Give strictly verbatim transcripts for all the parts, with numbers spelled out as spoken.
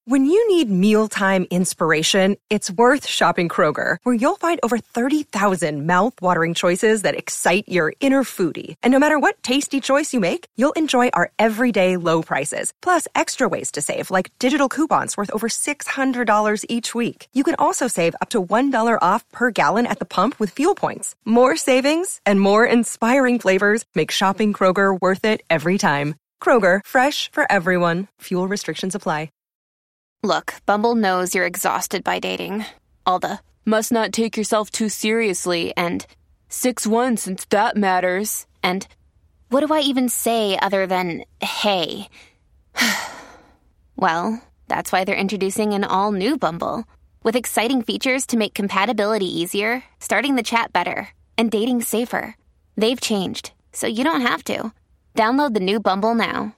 When you need mealtime inspiration, it's worth shopping Kroger, where you'll find over thirty thousand mouth-watering choices that excite your inner foodie. And no matter what tasty choice you make, you'll enjoy our everyday low prices, plus extra ways to save, like digital coupons worth over six hundred dollars each week. You can also save up to one dollar off per gallon at the pump with fuel points. More savings and more inspiring flavors make shopping Kroger worth it every time. Kroger, fresh for everyone. Fuel restrictions apply. Look, Bumble knows you're exhausted by dating. All the, must not take yourself too seriously, and six one since that matters, and what do I even say other than, hey? Well, that's why they're introducing an all-new Bumble, with exciting features to make compatibility easier, starting the chat better, and dating safer. They've changed, so you don't have to. Download the new Bumble now.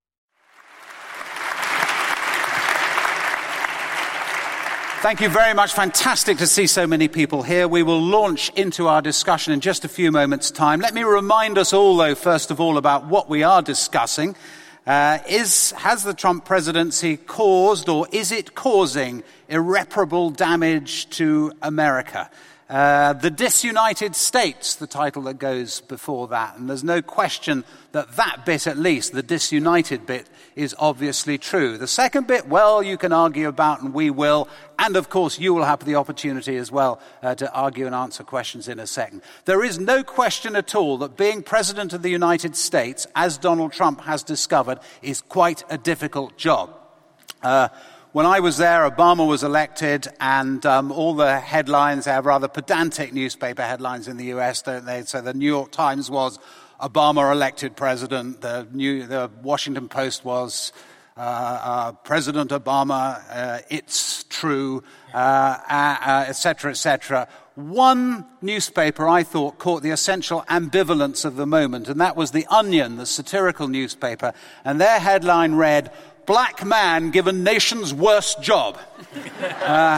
Thank you very much. Fantastic to see so many people here. We will launch into our discussion in just a few moments' time. Let me remind us all, though, first of all, about what we are discussing. Uh, is, has the Trump presidency caused, or is it causing, irreparable damage to America? Uh, the Disunited States, the title that goes before that. And there's no question that that bit, at least, the disunited bit, is obviously true. The second bit, well, you can argue about, and we will. And, of course, you will have the opportunity as well uh, to argue and answer questions in a second. There is no question at all that being President of the United States, as Donald Trump has discovered, is quite a difficult job. Uh, When I was there, Obama was elected, and um, all the headlines, they have rather pedantic newspaper headlines in the U S, don't they? So the New York Times was, Obama elected president. The, New, the Washington Post was, uh, uh, President Obama, uh, it's true, uh, uh, uh, et cetera, et cetera. One newspaper, I thought, caught the essential ambivalence of the moment, and that was The Onion, the satirical newspaper. And their headline read, "Black man given nation's worst job." uh,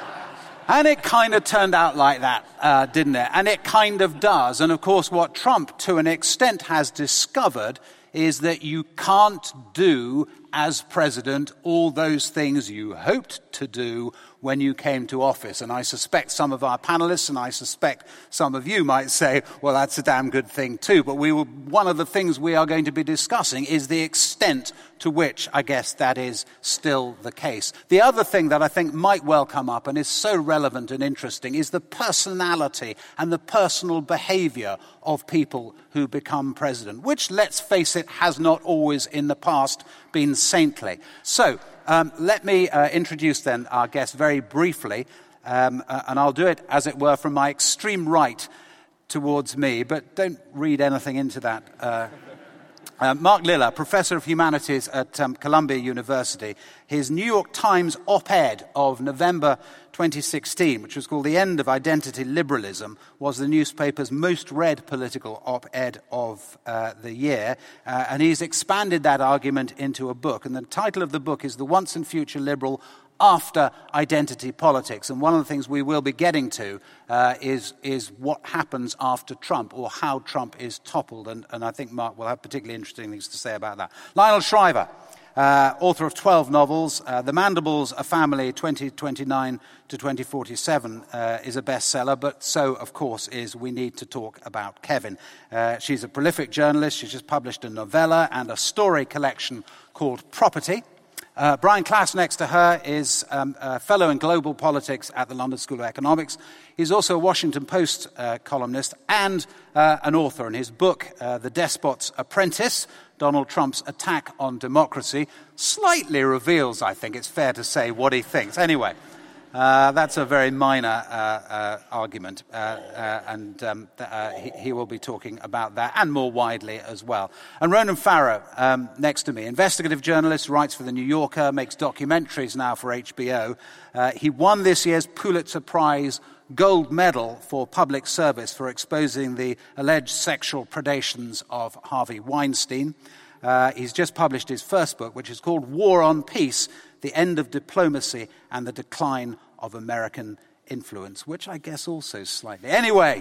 and it kind of turned out like that, uh, didn't it? And it kind of does. And of course, what Trump, to an extent, has discovered is that you can't do, as president, all those things you hoped to do when you came to office. And I suspect some of our panelists, and I suspect some of you might say, well, that's a damn good thing too. But we will, one of the things we are going to be discussing is the extent to which, I guess, that is still the case. The other thing that I think might well come up and is so relevant and interesting is the personality and the personal behavior of people who become president, which, let's face it, has not always in the past been saintly. So, Um, let me uh, introduce then our guest very briefly, um, uh, and I'll do it, as it were, from my extreme right towards me, but don't read anything into that. Uh, uh, Mark Lilla, Professor of Humanities at um, Columbia University. His New York Times op-ed of November twenty sixteen, which was called "The End of Identity Liberalism," was the newspaper's most read political op-ed of uh, the year. Uh, and he's expanded that argument into a book. And the title of the book is "The Once and Future Liberal After Identity Politics." And one of the things we will be getting to uh, is, is what happens after Trump, or how Trump is toppled. And, and I think Mark will have particularly interesting things to say about that. Lionel Shriver, Uh, author of twelve novels. Uh, The Mandibles, A Family, twenty twenty-nine to twenty forty-seven, uh, is a bestseller, but so, of course, is We Need to Talk About Kevin. Uh, she's a prolific journalist. She's just published a novella and a story collection called Property. Uh, Brian Klaas, next to her, is um, a fellow in global politics at the London School of Economics. He's also a Washington Post uh, columnist and uh, an author. And his book, uh, The Despot's Apprentice, Donald Trump's Attack on Democracy, slightly reveals, I think it's fair to say, what he thinks. Anyway, uh, that's a very minor uh, uh, argument, uh, uh, and um, th- uh, he, he will be talking about that, and more widely as well. And Ronan Farrow, um, next to me, investigative journalist, writes for The New Yorker, makes documentaries now for H B O. Uh, he won this year's Pulitzer Prize gold medal for public service for exposing the alleged sexual predations of Harvey Weinstein. Uh, he's just published his first book, which is called War on Peace, The End of Diplomacy and the Decline of American Influence, which I guess also slightly. Anyway,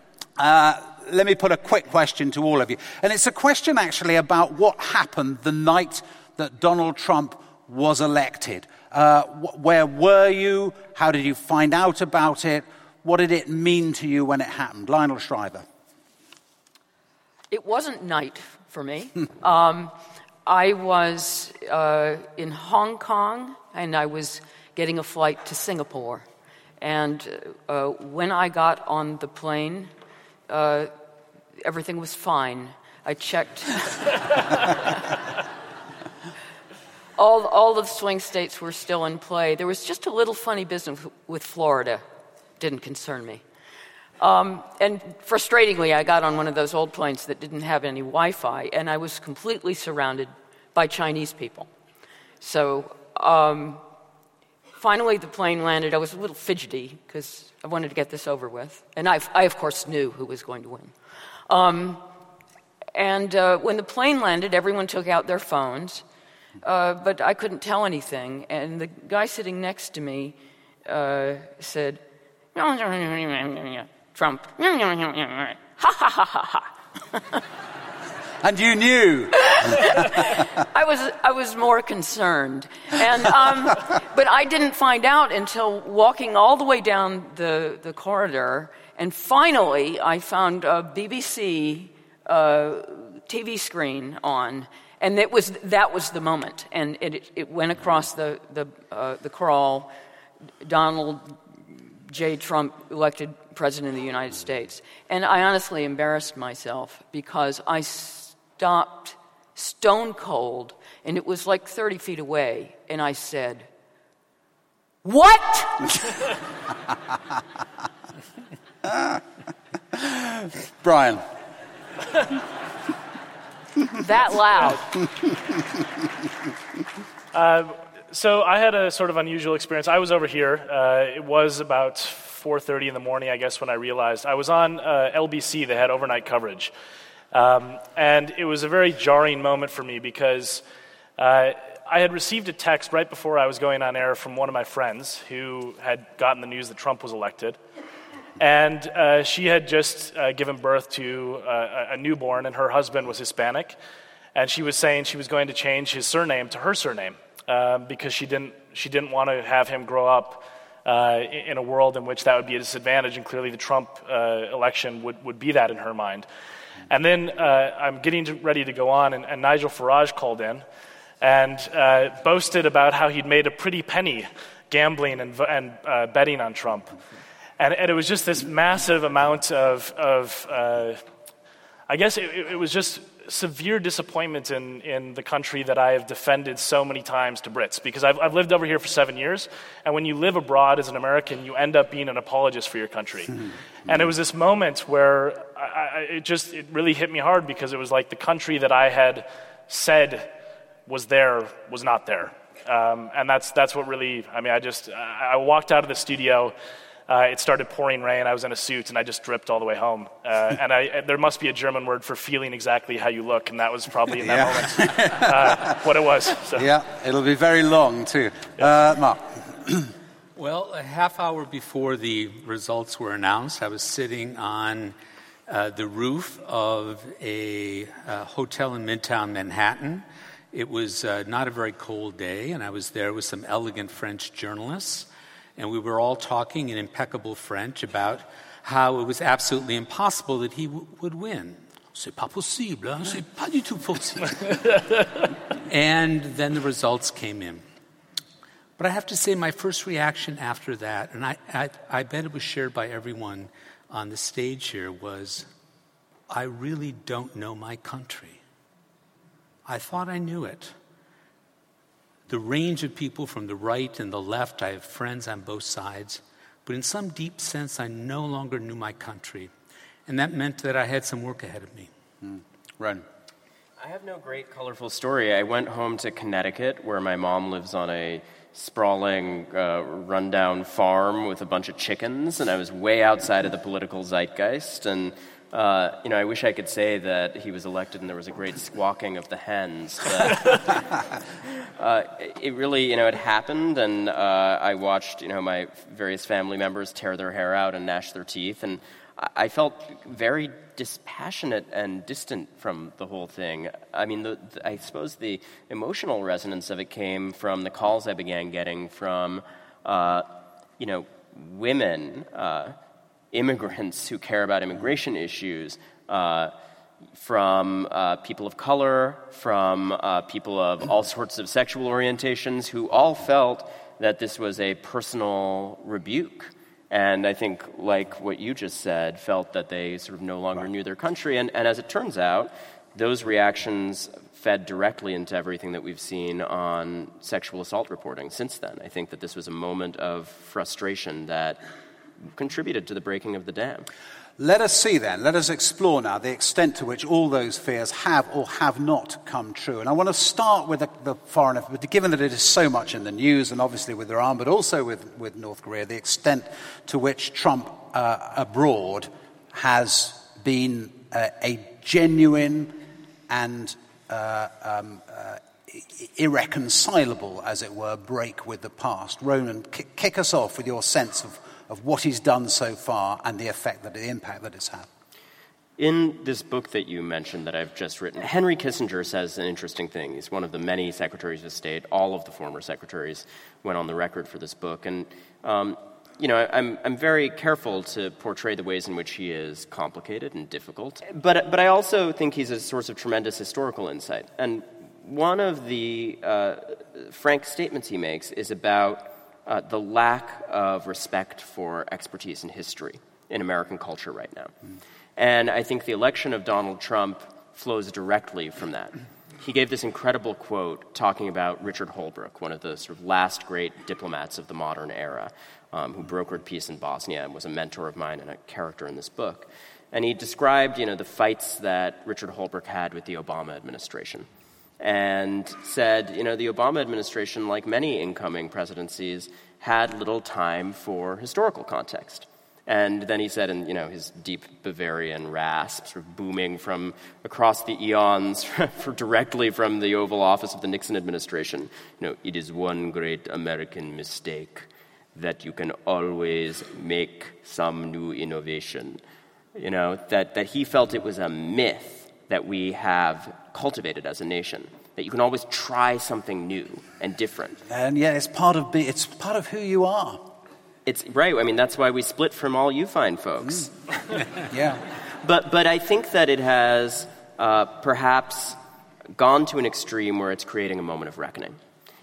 uh, let me put a quick question to all of you. And it's a question actually about what happened the night that Donald Trump was elected. Uh, wh- where were you? How did you find out about it? What did it mean to you when it happened? Lionel Shriver. It wasn't night for me. um, I was uh, in Hong Kong, and I was getting a flight to Singapore. And uh, when I got on the plane, uh, everything was fine. I checked. all, all of the swing states were still in play. There was just a little funny business with Florida. Didn't concern me. Um, and frustratingly, I got on one of those old planes that didn't have any Wi-Fi, and I was completely surrounded by Chinese people. So um, finally the plane landed. I was a little fidgety because I wanted to get this over with. And I, I of course, knew who was going to win. Um, and uh, when the plane landed, everyone took out their phones, uh, but I couldn't tell anything. And the guy sitting next to me uh, said, Trump. Ha ha ha ha ha. And you knew. I was I was more concerned, and um, but I didn't find out until walking all the way down the, the corridor, and finally I found a B B C uh, T V screen on, and it was that was the moment, and it it went across the the uh, the crawl. Donald J. Trump elected President of the United States. And I honestly embarrassed myself because I stopped stone cold, and it was like thirty feet away, and I said, "What?" Brian. That loud. uh, So I had a sort of unusual experience. I was over here. Uh, it was about four thirty in the morning, I guess, when I realized. I was on uh, L B C. They had overnight coverage. Um, and it was a very jarring moment for me because uh, I had received a text right before I was going on air from one of my friends who had gotten the news that Trump was elected. And uh, she had just uh, given birth to uh, a newborn, and her husband was Hispanic. And she was saying she was going to change his surname to her surname. Uh, because she didn't she didn't want to have him grow up uh, in a world in which that would be a disadvantage, and clearly the Trump uh, election would, would be that in her mind. And then uh, I'm getting to, ready to go on, and, and Nigel Farage called in and uh, boasted about how he'd made a pretty penny gambling and, and uh, betting on Trump. And, and it was just this massive amount of, of uh, I guess it, it was just severe disappointment in, in the country that I have defended so many times to Brits, because I've, I've lived over here for seven years, and when you live abroad as an American, you end up being an apologist for your country. And it was this moment where I, I, it just it really hit me hard, because it was like the country that I had said was there was not there. Um, and that's that's what really, I mean, I just, I, I walked out of the studio. Uh, it started pouring rain. I was in a suit, and I just dripped all the way home. Uh, and I, there must be a German word for feeling exactly how you look, and that was probably in that yeah. moment uh, what it was. So. Yeah, it'll be very long, too. Uh, Mark. Well, a half hour before the results were announced, I was sitting on uh, the roof of a uh, hotel in Midtown Manhattan. It was uh, not a very cold day, and I was there with some elegant French journalists. And we were all talking in impeccable French about how it was absolutely impossible that he w- would win. C'est pas possible, hein? C'est pas du tout possible. And then the results came in. But I have to say my first reaction after that, and I, I, I bet it was shared by everyone on the stage here, was, I really don't know my country. I thought I knew it. The range of people from the right and the left, I have friends on both sides. But in some deep sense, I no longer knew my country. And that meant that I had some work ahead of me. Mm. Ren. I have no great, colorful story. I went home to Connecticut, where my mom lives on a sprawling, uh, rundown farm with a bunch of chickens, and I was way outside of the political zeitgeist. And Uh, you know, I wish I could say that he was elected and there was a great squawking of the hens. But uh, it really, you know, it happened, and uh, I watched, you know, my various family members tear their hair out and gnash their teeth. And I felt very dispassionate and distant from the whole thing. I mean, the, the, I suppose the emotional resonance of it came from the calls I began getting from, uh, you know, women, uh, immigrants who care about immigration issues, uh, from uh, people of color, from uh, people of all sorts of sexual orientations, who all felt that this was a personal rebuke. And I think, like what you just said, felt that they sort of no longer knew their country. And, and as it turns out, those reactions fed directly into everything that we've seen on sexual assault reporting since then. I think that this was a moment of frustration that contributed to the breaking of the dam. Let us see then, let us explore now the extent to which all those fears have or have not come true. And I want to start with the, the foreign affairs, given that it is so much in the news, and obviously with Iran, but also with, with North Korea, the extent to which Trump uh, abroad has been uh, a genuine and uh, um, uh, irreconcilable, as it were, break with the past. Ronan, k- kick us off with your sense of of what he's done so far and the effect, that the impact that it's had. In this book that you mentioned that I've just written, Henry Kissinger says an interesting thing. He's one of the many secretaries of state. All of the former secretaries went on the record for this book. And, um, you know, I'm, I'm very careful to portray the ways in which he is complicated and difficult. But, but I also think he's a source of tremendous historical insight. And one of the uh, frank statements he makes is about Uh, the lack of respect for expertise in history in American culture right now. Mm. And I think the election of Donald Trump flows directly from that. He gave this incredible quote talking about Richard Holbrooke, one of the sort of last great diplomats of the modern era, um, who brokered peace in Bosnia and was a mentor of mine and a character in this book. And he described, you know, the fights that Richard Holbrooke had with the Obama administration, and said, you know, the Obama administration, like many incoming presidencies, had little time for historical context. And then he said, in, you know, his deep Bavarian rasp, sort of booming from across the eons, for directly from the Oval Office of the Nixon administration, you know, it is one great American mistake that you can always make some new innovation. You know, that, that he felt it was a myth that we have cultivated as a nation, that you can always try something new and different. And yeah, it's part of be, it's part of who you are. It's right. I mean, that's why we split from all you fine folks. Mm. Yeah. But but I think that it has uh, perhaps gone to an extreme where it's creating a moment of reckoning.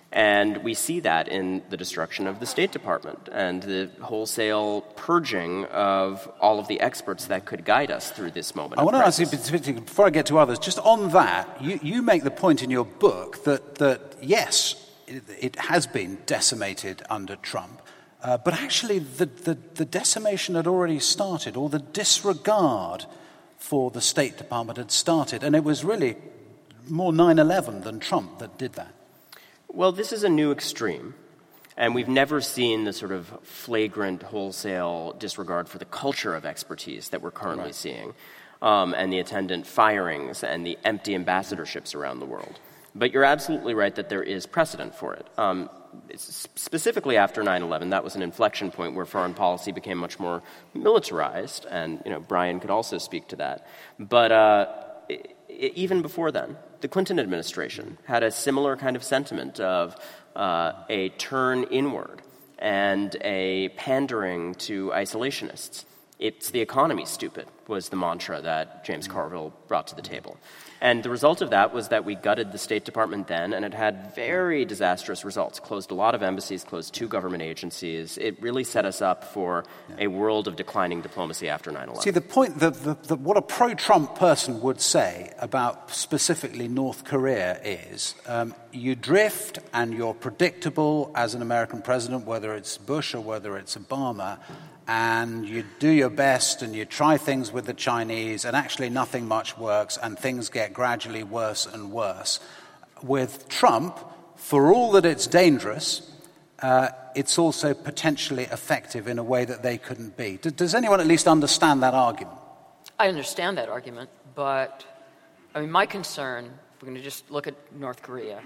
And we see that in the destruction of the State Department and the wholesale purging of all of the experts that could guide us through this moment. I want to ask crisis. you, particularly, before I get to others, just on that, you, you make the point in your book that, that yes, it, it has been decimated under Trump, uh, but actually the, the, the decimation had already started, or the disregard for the State Department had started, and it was really more nine eleven than Trump that did that. Well, this is a new extreme, and we've never seen the sort of flagrant, wholesale disregard for the culture of expertise that we're currently right. seeing, um, and the attendant firings and the empty ambassadorships around the world. But you're absolutely right that there is precedent for it. Um, specifically after nine eleven, that was an inflection point where foreign policy became much more militarized, and you know Brian could also speak to that. But uh, it, it, even before then, the Clinton administration had a similar kind of sentiment of uh, a turn inward and a pandering to isolationists. It's the economy, stupid, was the mantra that James Carville brought to the table. And the result of that was that we gutted the State Department then, and it had very disastrous results. Closed a lot of embassies, closed two government agencies. It really set us up for yeah. a world of declining diplomacy after nine eleven. See, the point, that the, the, what a pro-Trump person would say about specifically North Korea is um, you drift and you're predictable as an American president, whether it's Bush or whether it's Obama, and you do your best and you try things with the Chinese, and actually nothing much works, and things get gradually worse and worse. With Trump, for all that it's dangerous, uh, it's also potentially effective in a way that they couldn't be. D- does anyone at least understand that argument? I understand that argument, but I mean, my concern, if we're going to just look at North Korea,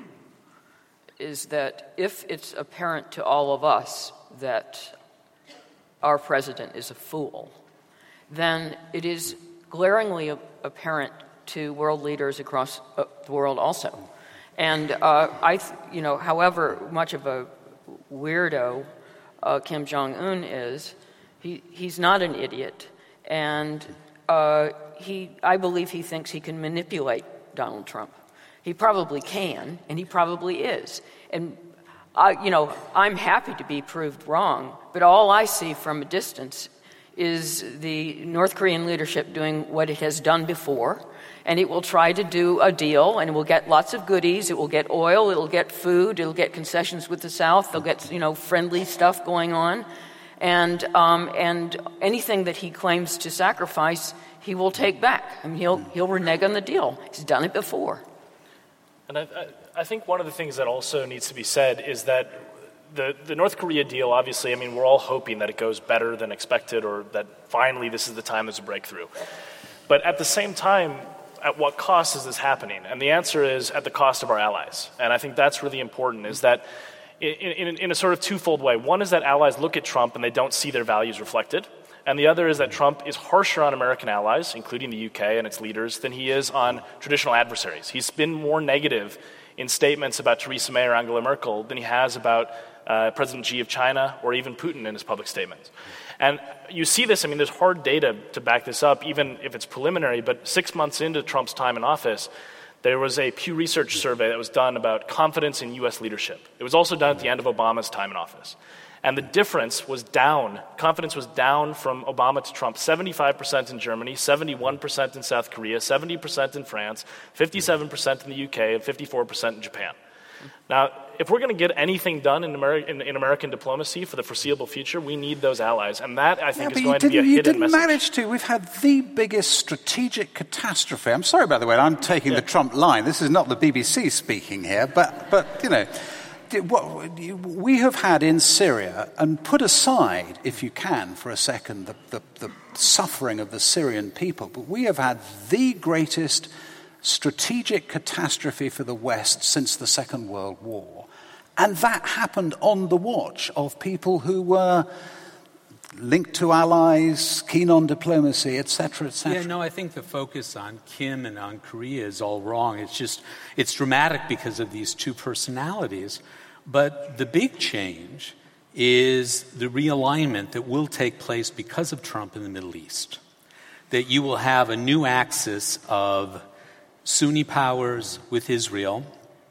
is that if it's apparent to all of us that our president is a fool, then it is glaringly apparent to world leaders across uh, the world also. And uh, I, th- you know, however much of a weirdo uh, Kim Jong-un is, he, he's not an idiot. And uh, he, I believe he thinks he can manipulate Donald Trump. He probably can, and he probably is. And, I, you know, I'm happy to be proved wrong, but all I see from a distance is the North Korean leadership doing what it has done before, and it will try to do a deal, and it will get lots of goodies. It will get oil, it'll get food, it'll get concessions with the South, they'll get, you know, friendly stuff going on. And um, and anything that he claims to sacrifice, he will take back. I mean, he'll he'll renege on the deal. He's done it before. And I, I, I think one of the things that also needs to be said is that the, the North Korea deal, obviously, I mean, we're all hoping that it goes better than expected, or that finally this is the time there's a breakthrough. But at the same time, at what cost is this happening? And the answer is at the cost of our allies. And I think that's really important, is that In, in, in a sort of twofold way. One is that allies look at Trump and they don't see their values reflected. And the other is that Trump is harsher on American allies, including the U K and its leaders, than he is on traditional adversaries. He's been more negative in statements about Theresa May or Angela Merkel than he has about uh, President Xi of China or even Putin in his public statements. And you see this, I mean, there's hard data to back this up, even if it's preliminary, but six months into Trump's time in office, there was a Pew Research survey that was done about confidence in U S leadership. It was also done at the end of Obama's time in office. And the difference was down. Confidence was down from Obama to Trump. seventy-five percent in Germany, seventy-one percent in South Korea, seventy percent in France, fifty-seven percent in the U K, and fifty-four percent in Japan. Now, if we're going to get anything done in, Ameri- in, in American diplomacy for the foreseeable future, we need those allies. And that, I think, yeah, is going to be a you hidden didn't message. manage to. We've had the biggest strategic catastrophe. I'm sorry, by the way, I'm taking yeah. the Trump line. This is not the B B C speaking here, but, but you know, what we have had in Syria, and put aside, if you can, for a second, the, the, the suffering of the Syrian people, but we have had the greatest strategic catastrophe for the West since the Second World War. And that happened on the watch of people who were linked to allies, keen on diplomacy, et cetera, et cetera. Yeah, no, I think the focus on Kim and on Korea is all wrong. It's just, it's dramatic because of these two personalities. But the big change is the realignment that will take place because of Trump in the Middle East. That you will have a new axis of Sunni powers with Israel,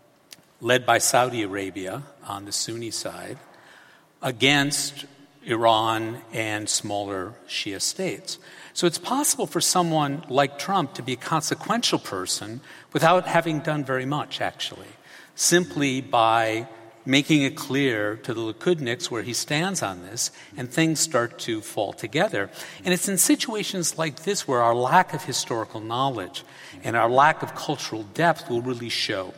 led by Saudi Arabia on the Sunni side, against Iran and smaller Shia states. So it's possible for someone like Trump to be a consequential person without having done very much, actually, simply by making it clear to the Likudniks where he stands on this, and things start to fall together. And it's in situations like this where our lack of historical knowledge and our lack of cultural depth will really show.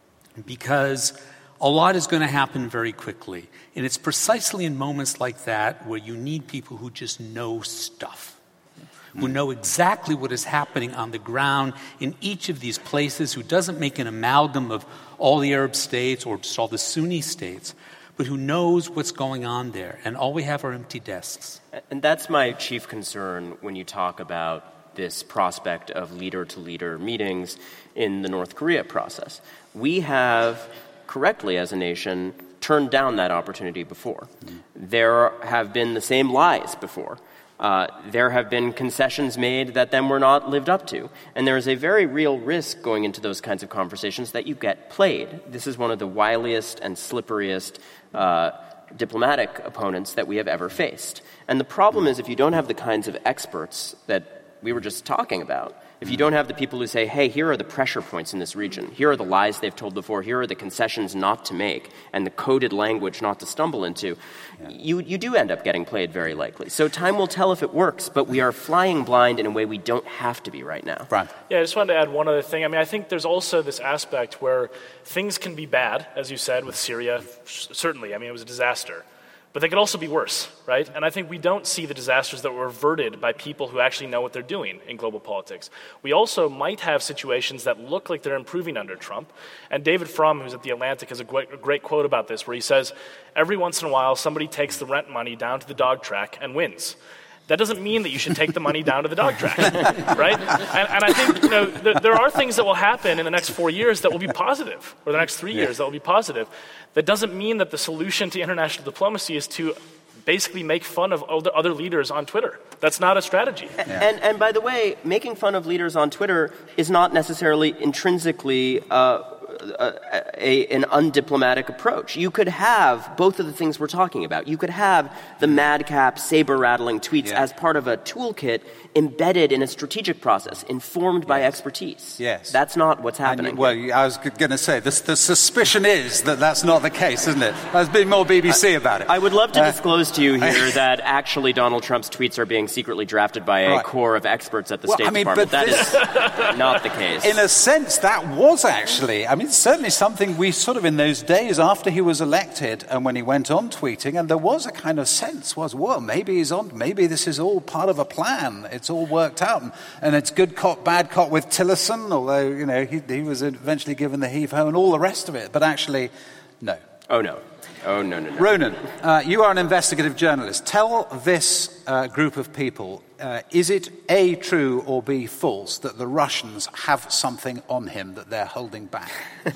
Because a lot is going to happen very quickly. And it's precisely in moments like that where you need people who just know stuff, who know exactly what is happening on the ground in each of these places, who doesn't make an amalgam of all the Arab states or just all the Sunni states, but who knows what's going on there. And all we have are empty desks. And that's my chief concern when you talk about this prospect of leader-to-leader meetings in the North Korea process. We have, correctly as a nation, turned down that opportunity before. Mm. There have been the same lies before. Uh, there have been concessions made that then were not lived up to. And there is a very real risk going into those kinds of conversations that you get played. This is one of the wiliest and slipperiest uh, diplomatic opponents that we have ever faced. And the problem is if you don't have the kinds of experts that we were just talking about, if you don't have the people who say, hey, here are the pressure points in this region, here are the lies they've told before, here are the concessions not to make, and the coded language not to stumble into, yeah. you, you do end up getting played very likely. So time will tell if it works, but we are flying blind in a way we don't have to be right now. Right. Yeah, I just wanted to add one other thing. I mean, I think there's also this aspect where things can be bad, as you said, with Syria. Certainly, I mean, it was a disaster. But they could also be worse, right? And I think we don't see the disasters that were averted by people who actually know what they're doing in global politics. We also might have situations that look like they're improving under Trump. And David Frum, who's at The Atlantic, has a great, a great quote about this, where he says, every once in a while, somebody takes the rent money down to the dog track and wins. that doesn't mean that you should take the money down to the dog track, right? And, and I think you know th- there are things that will happen in the next four years that will be positive, or the next three yeah. years that will be positive. That doesn't mean that the solution to international diplomacy is to basically make fun of other leaders on Twitter. That's not a strategy. Yeah. And, and by the way, making fun of leaders on Twitter is not necessarily intrinsically uh, a, a, an undiplomatic approach. You could have both of the things we're talking about. You could have the madcap, saber-rattling tweets yeah. as part of a toolkit embedded in a strategic process, informed yes. by expertise. Yes. That's not what's happening. And, well, I was going to say, the, the suspicion is that that's not the case, isn't it? There's been more B B C I, about it. I would love to uh, disclose to you here that actually Donald Trump's tweets are being secretly drafted by a right. core of experts at the well, State I mean, Department. But that this, is not the case. In a sense, that was actually, I mean, certainly something we sort of, in those days after he was elected and when he went on tweeting, and there was a kind of sense was, well, maybe he's on, maybe this is all part of a plan. It's all worked out. And, and it's good cop, bad cop with Tillerson, although, you know, he, he was eventually given the heave-ho and all the rest of it. But actually, no. Oh, no. Oh, no, no, no. Ronan, uh, you are an investigative journalist. Tell this uh, group of people, uh, is it A, true, or B, false, that the Russians have something on him that they're holding back?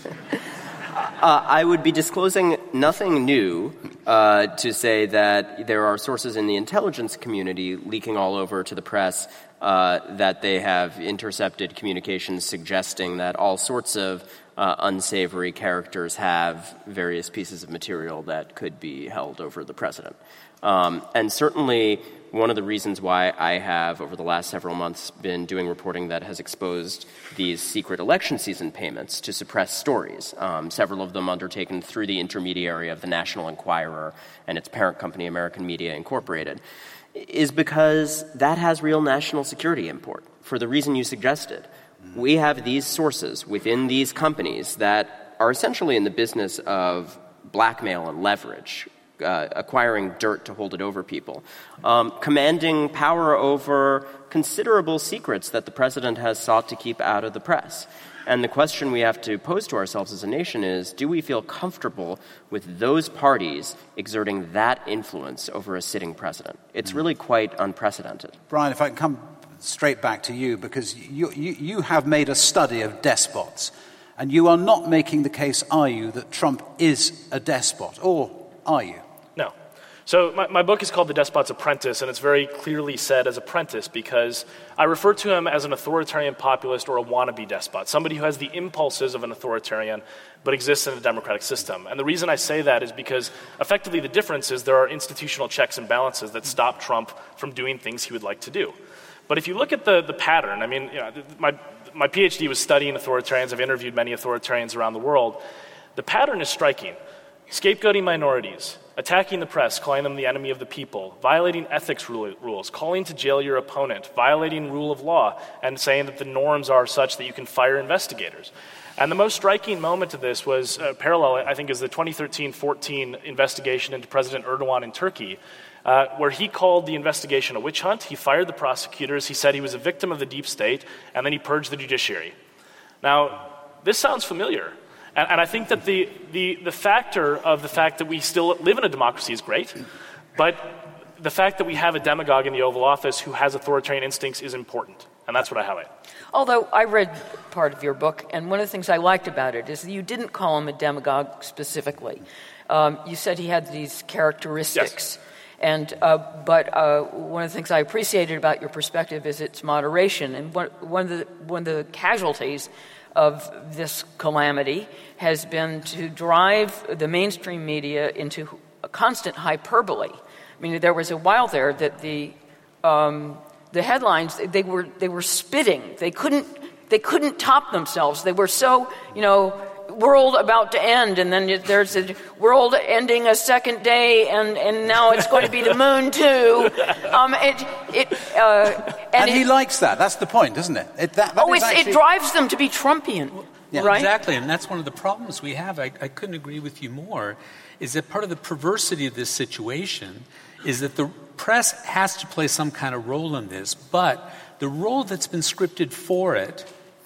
Uh, I would be disclosing nothing new uh, to say that there are sources in the intelligence community leaking all over to the press uh, that they have intercepted communications suggesting that all sorts of uh, unsavory characters have various pieces of material that could be held over the president. Um, and certainly one of the reasons why I have, over the last several months, been doing reporting that has exposed these secret election season payments to suppress stories, um, several of them undertaken through the intermediary of the National Enquirer and its parent company, American Media Incorporated, is because that has real national security import, for the reason you suggested. We have these sources within these companies that are essentially in the business of blackmail and leverage, Uh, acquiring dirt to hold it over people, um, commanding power over considerable secrets that the president has sought to keep out of the press. And the question we have to pose to ourselves as a nation is, do we feel comfortable with those parties exerting that influence over a sitting president? It's really quite unprecedented. Brian, if I can come straight back to you, because you, you, you have made a study of despots, and you are not making the case, are you, that Trump is a despot, or are you? No. So my, my book is called The Despot's Apprentice, and it's very clearly said as apprentice because I refer to him as an authoritarian populist or a wannabe despot, somebody who has the impulses of an authoritarian but exists in a democratic system. And the reason I say that is because effectively the difference is there are institutional checks and balances that stop Trump from doing things he would like to do. But if you look at the, the pattern, I mean, you know, my, my PhD was studying authoritarians. I've interviewed many authoritarians around the world. The pattern is striking. Scapegoating minorities, attacking the press, calling them the enemy of the people, violating ethics rules, calling to jail your opponent, violating rule of law, and saying that the norms are such that you can fire investigators. And the most striking moment of this was uh, parallel, I think, is the twenty thirteen fourteen investigation into President Erdogan in Turkey, uh, where he called the investigation a witch hunt. He fired the prosecutors. He said he was a victim of the deep state, and then he purged the judiciary. Now, this sounds familiar. And, and I think that the, the, the factor of the fact that we still live in a democracy is great, but the fact that we have a demagogue in the Oval Office who has authoritarian instincts is important, and that's what I highlight. Although I read part of your book, and one of the things I liked about it is that you didn't call him a demagogue specifically. Um, you said he had these characteristics. Yes. And uh, but uh, one of the things I appreciated about your perspective is its moderation. And one, one of the one of the casualties of this calamity has been to drive the mainstream media into a constant hyperbole. I mean, there was a while there that the um, the headlines they were they were spitting. They couldn't they couldn't top themselves. They were so, you know, world about to end, and then there's a world ending a second day, and, and now it's going to be the moon too. Um, it it uh, and and, he it, likes that. That's the point, isn't it? it that, that oh, it's, actually... it drives them to be Trumpian, yeah, right? Exactly, and that's one of the problems we have. I, I couldn't agree with you more. Is that part of the perversity of this situation? Is that the press has to play some kind of role in this, but the role that's been scripted for it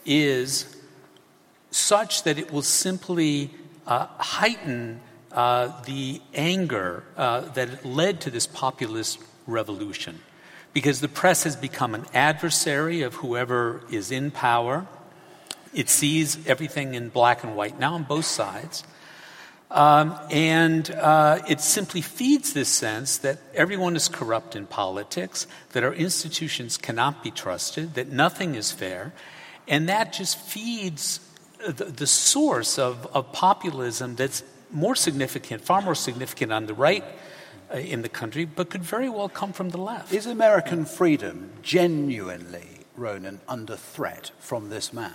is such that it will simply uh, heighten uh, the anger uh, that led to this populist revolution. because the press has become an adversary of whoever is in power. It sees everything in black and white now on both sides. Um, and uh, it simply feeds this sense that everyone is corrupt in politics, that our institutions cannot be trusted, that nothing is fair. And that just feeds the, the source of, of populism that's more significant, far more significant on the right uh, in the country, but could very well come from the left. Is American freedom genuinely, Ronan, under threat from this man?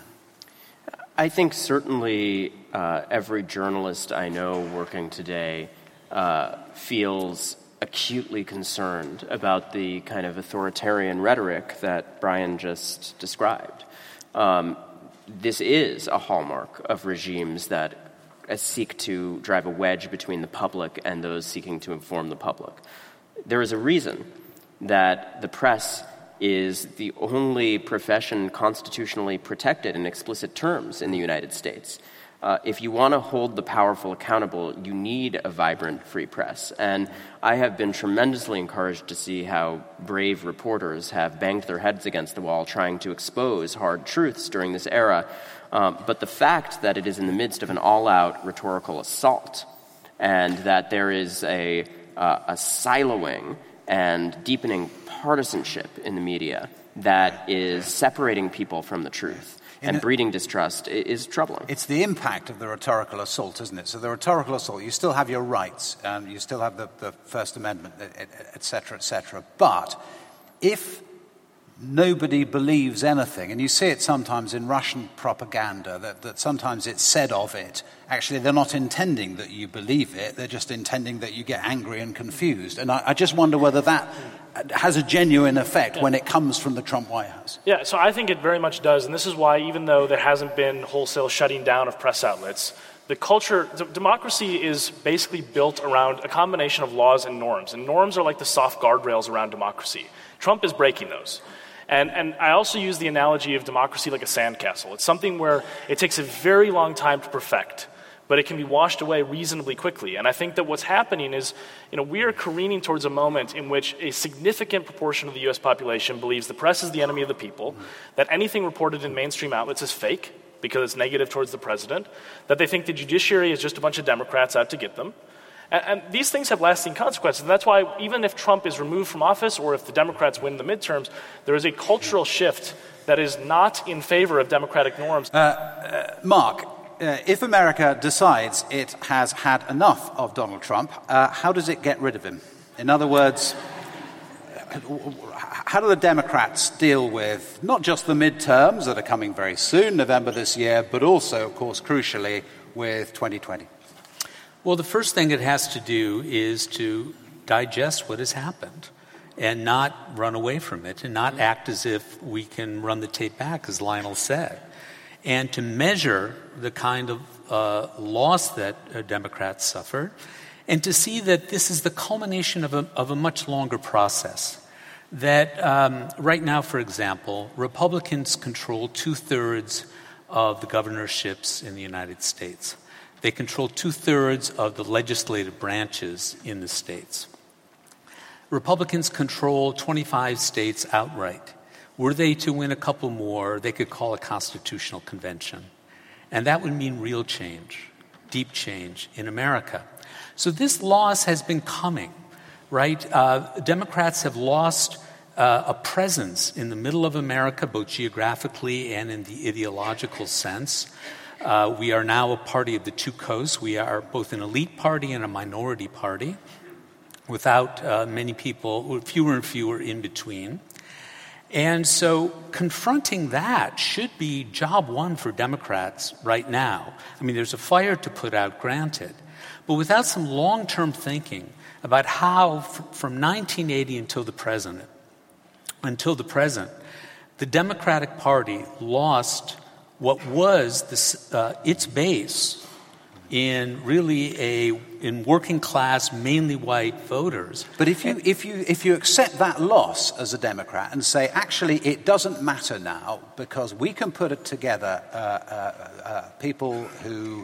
I think certainly uh, every journalist I know working today uh, feels acutely concerned about the kind of authoritarian rhetoric that Brian just described. Um, this is a hallmark of regimes that uh, seek to drive a wedge between the public and those seeking to inform the public. There is a reason that the press is the only profession constitutionally protected in explicit terms in the United States. Uh, if you want to hold the powerful accountable, you need a vibrant free press. And I have been tremendously encouraged to see how brave reporters have banged their heads against the wall trying to expose hard truths during this era. Um, but the fact that it is in the midst of an all-out rhetorical assault and that there is a, uh, a siloing and deepening partisanship in the media that is separating people from the truth and it, breeding distrust is troubling. It's the impact of the rhetorical assault, isn't it? So the rhetorical assault, you still have your rights, um, you still have the, the First Amendment, et cetera, et cetera. But if nobody believes anything, and you see it sometimes in Russian propaganda, that, that sometimes it's said of it, actually they're not intending that you believe it, they're just intending that you get angry and confused. And I, I just wonder whether that has a genuine effect yeah. when it comes from the Trump White House. Yeah, so I think it very much does, and this is why even though there hasn't been wholesale shutting down of press outlets, the culture, d- democracy is basically built around a combination of laws and norms, and norms are like the soft guardrails around democracy. Trump is breaking those. And, and I also use the analogy of democracy like a sandcastle. It's something where it takes a very long time to perfect, but it can be washed away reasonably quickly. And I think that what's happening is, you know, we are careening towards a moment in which a significant proportion of the U S population believes the press is the enemy of the people, that anything reported in mainstream outlets is fake because it's negative towards the president, that they think the judiciary is just a bunch of Democrats out to get them. And, and these things have lasting consequences. And that's why even if Trump is removed from office or if the Democrats win the midterms, there is a cultural shift that is not in favor of democratic norms. Uh, uh, Mark, uh, if America decides it has had enough of Donald Trump, uh, how does it get rid of him? In other words, how do the Democrats deal with not just the midterms that are coming very soon, November this year, but also, of course, crucially, with twenty twenty? Well, the first thing it has to do is to digest what has happened and not run away from it and not act as if we can run the tape back, as Lionel said, and to measure the kind of uh, loss that uh, Democrats suffered and to see that this is the culmination of a, of a much longer process. That um, right now, for example, Republicans control two-thirds of the governorships in the United States. They control two-thirds of the legislative branches in the states. Republicans control twenty-five states outright. Were they to win a couple more, they could call a constitutional convention. And that would mean real change, deep change in America. So this loss has been coming, right? Uh, Democrats have lost uh, a presence in the middle of America, both geographically and in the ideological sense. Uh, we are now a party of the two coasts. We are both an elite party and a minority party, without uh, many people, fewer and fewer in between. And so confronting that should be job one for Democrats right now. I mean, there's a fire to put out, granted, but without some long-term thinking about how, f- from nineteen eighty until the present, until the present, the Democratic Party lost what was this, uh, its base in really a in working class, mainly white voters. But if you if you if you accept that loss as a Democrat and say actually it doesn't matter now because we can put it together uh, uh, uh, people who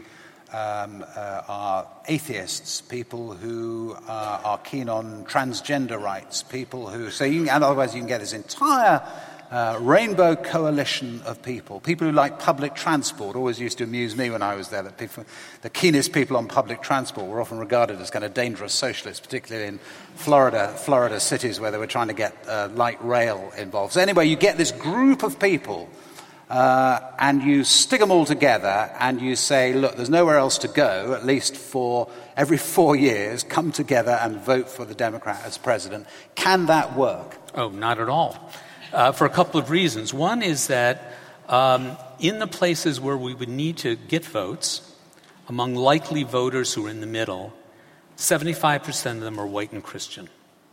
um, uh, are atheists, people who uh, are keen on transgender rights, people who... So you can, and otherwise you can get this entire uh, rainbow coalition of people, people who like public transport. Always used to amuse me when I was there that people, the keenest people on public transport were often regarded as kind of dangerous socialists, particularly in Florida, Florida cities where they were trying to get uh, light rail involved. So anyway, you get this group of people uh, and you stick them all together and you say, look, there's nowhere else to go, at least for every four years, come together and vote for the Democrat as president. Can that work? Oh, not at all. Uh, for a couple of reasons. One is that um, in the places where we would need to get votes, among likely voters who are in the middle, seventy-five percent of them are white and Christian.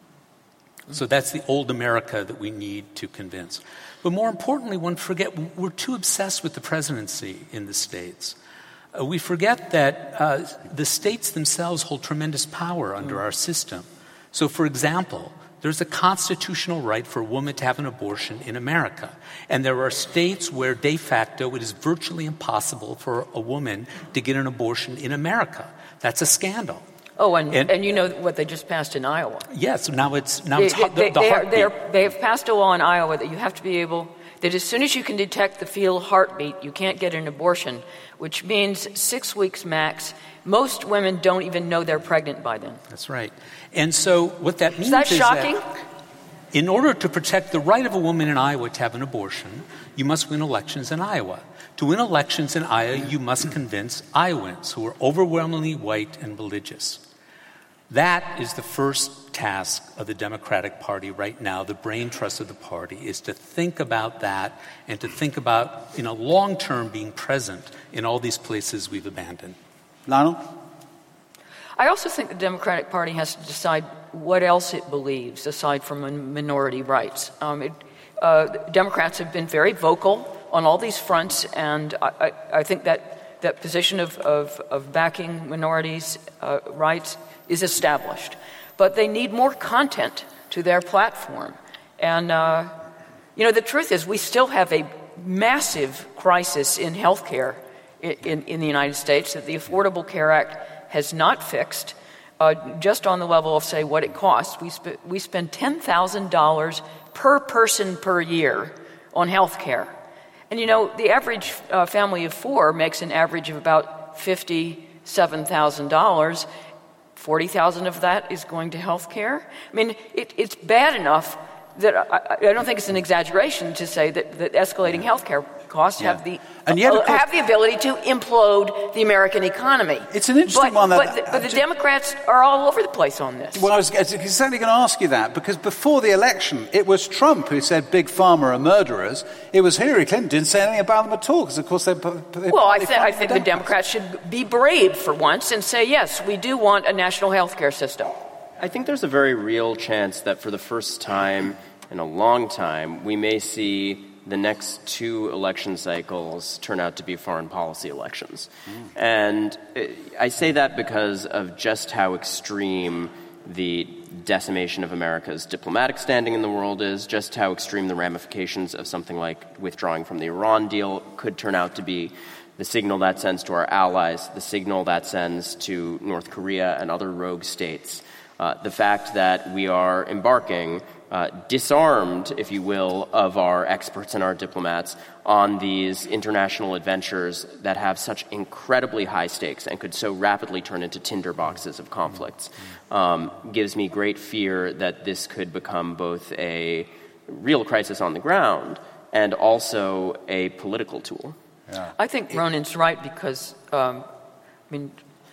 So that's the old America that we need to convince. But more importantly, one forget we're too obsessed with the presidency in the states. Uh, we forget that uh, the states themselves hold tremendous power under our system. So, for example, there's a constitutional right for a woman to have an abortion in America. And there are states where de facto it is virtually impossible for a woman to get an abortion in America. That's a scandal. Oh, and, and, and you know what they just passed in Iowa. Yes, now it's now they, it's they, the, the they, heartbeat. They, are, they have passed a law in Iowa that you have to be able, that as soon as you can detect the fetal heartbeat, you can't get an abortion, which means six weeks max. Most women don't even know they're pregnant by then. That's right. And so what that means is that is shocking? that in order to protect the right of a woman in Iowa to have an abortion, you must win elections in Iowa. To win elections in Iowa, you must convince Iowans who are overwhelmingly white and religious. That is the first task of the Democratic Party right now. The brain trust of the party is to think about that and to think about, in a long term, being present in all these places we've abandoned. Lionel? I also think the Democratic Party has to decide what else it believes aside from minority rights. Um, it, uh, Democrats have been very vocal on all these fronts, and I, I, I think that that position of, of, of backing minorities' uh, rights is established. But they need more content to their platform. And, uh, you know, the truth is we still have a massive crisis in health care in, in, in the United States that the Affordable Care Act has not fixed. Uh, just on the level of, say, what it costs, we, sp- we spend ten thousand dollars per person per year on health care. And, you know, the average uh, family of four makes an average of about fifty-seven thousand dollars. forty thousand dollars of that is going to health care. I mean, it, it's bad enough that I, I don't think it's an exaggeration to say that, that escalating health care costs yeah. have the and yet, uh, course, have the ability to implode the American economy. It's an interesting but, one. That, but the, but the uh, Democrats are all over the place on this. Well, I was exactly going to ask you that, because before the election, it was Trump who said Big Pharma are murderers. It was Hillary Clinton didn't say anything about them at all, because, of course, they... they well, I, th- I think the Democrats should be brave for once and say, yes, we do want a national health care system. I think there's a very real chance that for the first time in a long time, we may see the next two election cycles turn out to be foreign policy elections. Mm. And I say that because of just how extreme the decimation of America's diplomatic standing in the world is, just how extreme the ramifications of something like withdrawing from the Iran deal could turn out to be, the signal that sends to our allies, the signal that sends to North Korea and other rogue states. Uh, the fact that we are embarking, uh, disarmed, if you will, of our experts and our diplomats on these international adventures that have such incredibly high stakes and could so rapidly turn into tinderboxes of conflicts, um, gives me great fear that this could become both a real crisis on the ground and also a political tool. Yeah. I think Ronan's right because, um, I mean,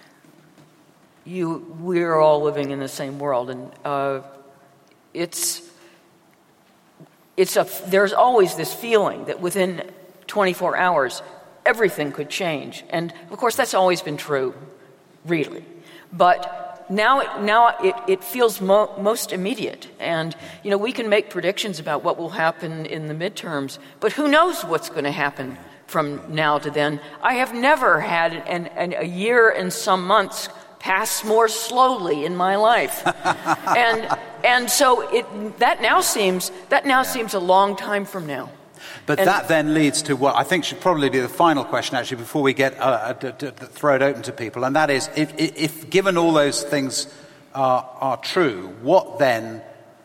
You, we're all living in the same world, and uh, it's it's a. There's always this feeling that within twenty-four hours, everything could change, and of course that's always been true, really. But now, it, now it, it feels mo- most immediate, and you know we can make predictions about what will happen in the midterms, but who knows what's going to happen from now to then? I have never had an, an, a year and some months pass more slowly in my life, and and so it that now seems that now seems a long time from now. But And that then leads to what I think should probably be the final question, actually, before we get uh, to, to, to throw it open to people, and that is, if, if given all those things are, are true, what then,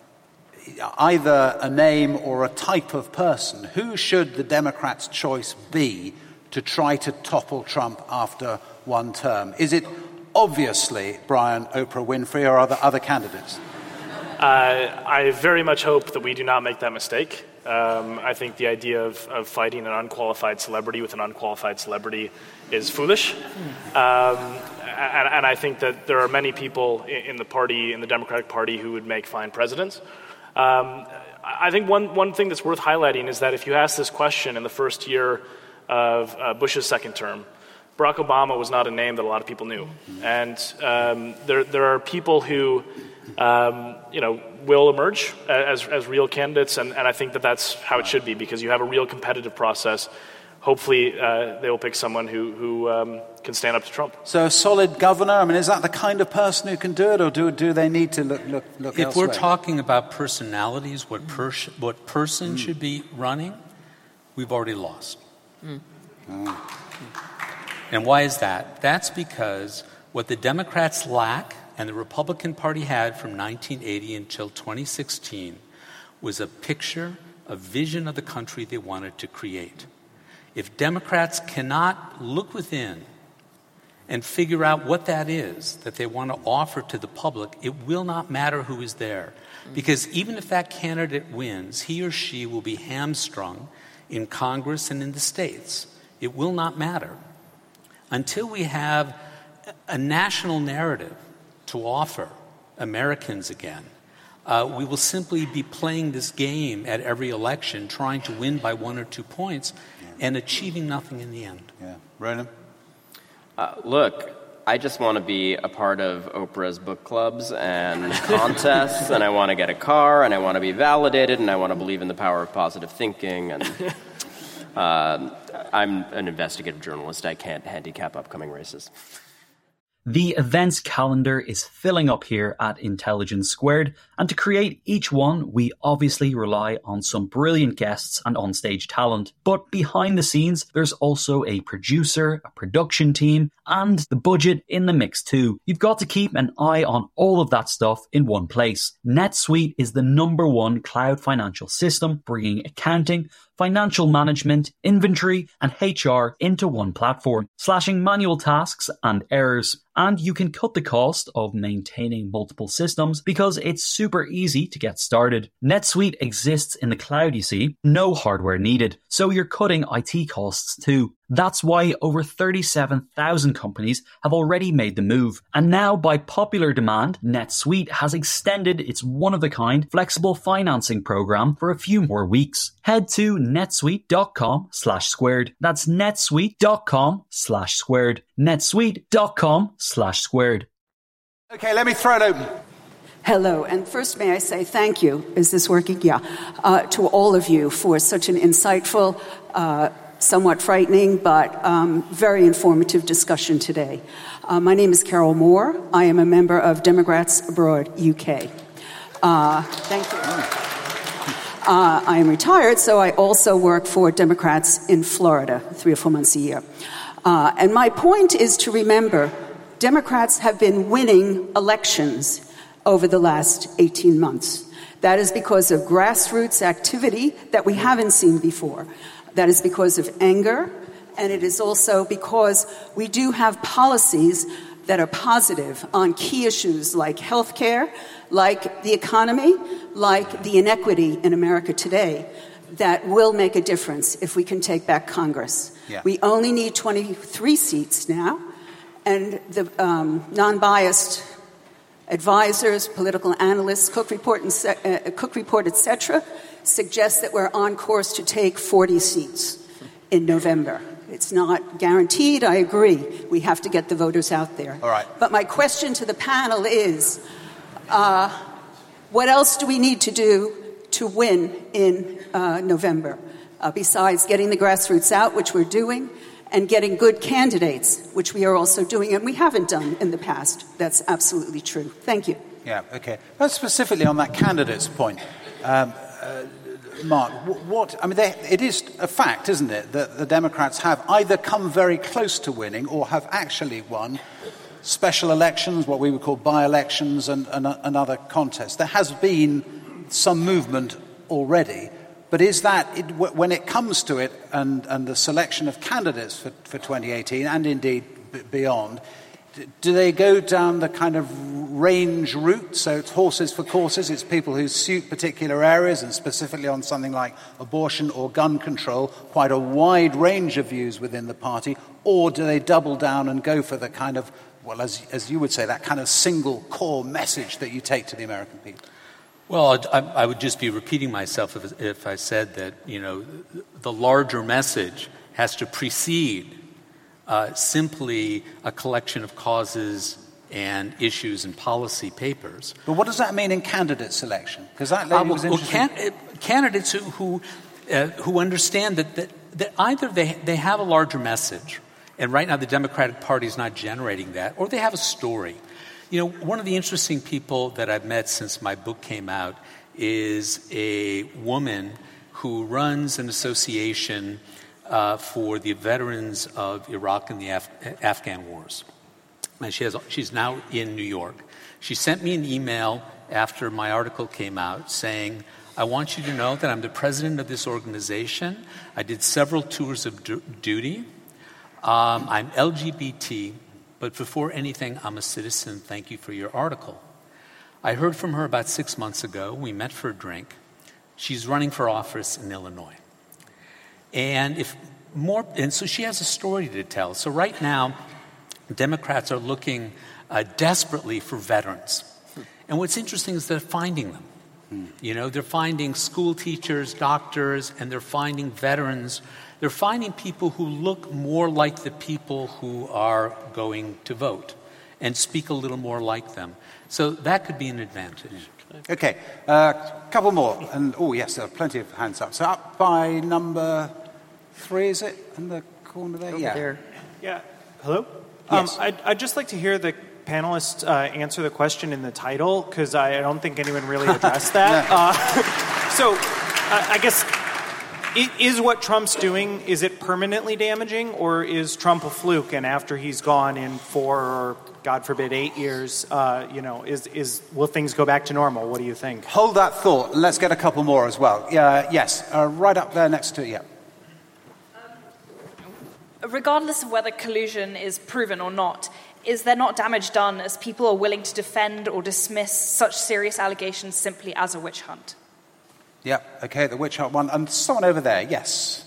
either a name or a type of person, who should the Democrats' choice be to try to topple Trump after one term? Is it obviously Brian, Oprah Winfrey, or are there other candidates? Uh, I very much hope that we do not make that mistake. Um, I think the idea of, of fighting an unqualified celebrity with an unqualified celebrity is foolish. Um, and, and I think that there are many people in, in the party, in the Democratic Party, who would make fine presidents. Um, I think one, one thing that's worth highlighting is that if you ask this question in the first year of uh, Bush's second term, Barack Obama was not a name that a lot of people knew. And um, there, there are people who Um, you know, will emerge as, as real candidates, and, and I think that that's how it should be, because you have a real competitive process. Hopefully, uh, they will pick someone who, who um, can stand up to Trump. So a solid governor, I mean, is that the kind of person who can do it, or do, do they need to look, look, look If elsewhere? we're talking about personalities, what, pers- what person mm. should be running, we've already lost. Mm. Mm. And why is that? That's because what the Democrats lack and the Republican Party had from nineteen eighty until twenty sixteen was a picture, a vision of the country they wanted to create. If Democrats cannot look within and figure out what that is that they want to offer to the public, it will not matter who is there. Because even if that candidate wins, he or she will be hamstrung in Congress and in the states. It will not matter. Until we have a national narrative to offer Americans again, uh, we will simply be playing this game at every election, trying to win by one or two points yeah. and achieving nothing in the end. Yeah. Ronan? Uh, look, I just want to be a part of Oprah's book clubs and contests, and I want to get a car, and I want to be validated, and I want to believe in the power of positive thinking. And uh, I'm an investigative journalist. I can't handicap upcoming races. The events calendar is filling up here at Intelligence Squared, and to create each one, we obviously rely on some brilliant guests and onstage talent. But behind the scenes, there's also a producer, a production team, and the budget in the mix too. You've got to keep an eye on all of that stuff in one place. NetSuite is the number one cloud financial system, bringing accounting, financial management, inventory, and H R into one platform, slashing manual tasks and errors. And you can cut the cost of maintaining multiple systems because it's super easy to get started. NetSuite exists in the cloud, you see, no hardware needed. So you're cutting I T costs too. That's why over thirty-seven thousand companies have already made the move. And now, by popular demand, NetSuite has extended its one-of-a-kind flexible financing program for a few more weeks. Head to netsuite.com slash squared. That's netsuite.com slash squared. netsuite.com slash squared. Okay, let me throw it open. Hello, and first may I say thank you, is this working? Yeah, uh, to all of you for such an insightful, uh, somewhat frightening, but um, very informative discussion today. Uh, my name is Carol Moore. I am a member of Democrats Abroad U K. Uh, thank you. Uh, I am retired, so I also work for Democrats in Florida, three or four months a year. Uh, and my point is to remember, Democrats have been winning elections over the last eighteen months. That is because of grassroots activity that we haven't seen before. That is because of anger, and it is also because we do have policies that are positive on key issues like healthcare, like the economy, like the inequity in America today, that will make a difference if we can take back Congress. Yeah. We only need twenty-three seats now, and the um, non-biased advisors, political analysts, Cook Report, and se- uh, Cook Report, et cetera, suggest that we're on course to take forty seats in November. It's not guaranteed, I agree. We have to get the voters out there. All right. But my question to the panel is, uh, what else do we need to do to win in uh, November, uh, besides getting the grassroots out, which we're doing, and getting good candidates, which we are also doing, and we haven't done in the past. That's absolutely true. Thank you. Yeah, okay. But specifically on that candidates point, um, uh, Mark, what, I mean, they, it is a fact, isn't it, that the Democrats have either come very close to winning or have actually won special elections, what we would call by-elections, and, and, and other contests. There has been some movement already, but is that, it, when it comes to it and, and the selection of candidates for, for twenty eighteen and indeed b- beyond, do they go down the kind of range route? So it's horses for courses, it's people who suit particular areas, and specifically on something like abortion or gun control, quite a wide range of views within the party, or do they double down and go for the kind of, well, as, as you would say, that kind of single core message that you take to the American people? Well, I, I would just be repeating myself if, if I said that, you know, the larger message has to precede Uh, simply a collection of causes and issues and policy papers. But what does that mean in candidate selection? Because that lady uh, well, was interesting. Well, can, candidates who who, uh, who understand that, that, that either they they have a larger message, and right now the Democratic Party is not generating that, or they have a story. You know, one of the interesting people that I've met since my book came out is a woman who runs an association Uh, for the veterans of Iraq and the Af- Afghan wars. And she has, she's now in New York. She sent me an email after my article came out saying, I want you to know that I'm the president of this organization. I did several tours of du- duty. Um, I'm L G B T, but before anything, I'm a citizen. Thank you for your article. I heard from her about six months ago. We met for a drink. She's running for office in Illinois. And if more, and so she has a story to tell. So right now, Democrats are looking uh, desperately for veterans. And what's interesting is they're finding them. Hmm. You know, they're finding school teachers, doctors, and they're finding veterans. They're finding people who look more like the people who are going to vote and speak a little more like them. So that could be an advantage. Okay, a uh, couple more. And oh, yes, there are plenty of hands up. So up by number three, is it? In the corner there? Over yeah. there. Yeah. Hello? Yes. Um, I'd, I'd just like to hear the panelists uh, answer the question in the title, because I don't think anyone really addressed that. no. uh, so uh, I guess, is what Trump's doing, is it permanently damaging, or is Trump a fluke, and after he's gone in four or, God forbid, eight years, uh, you know, is, is will things go back to normal? What do you think? Hold that thought. Let's get a couple more as well. Uh, yes, uh, right up there next to it, yeah. Um, regardless of whether collusion is proven or not, is there not damage done as people are willing to defend or dismiss such serious allegations simply as a witch hunt? Yeah, okay, the witch hunt one. And someone over there, yes.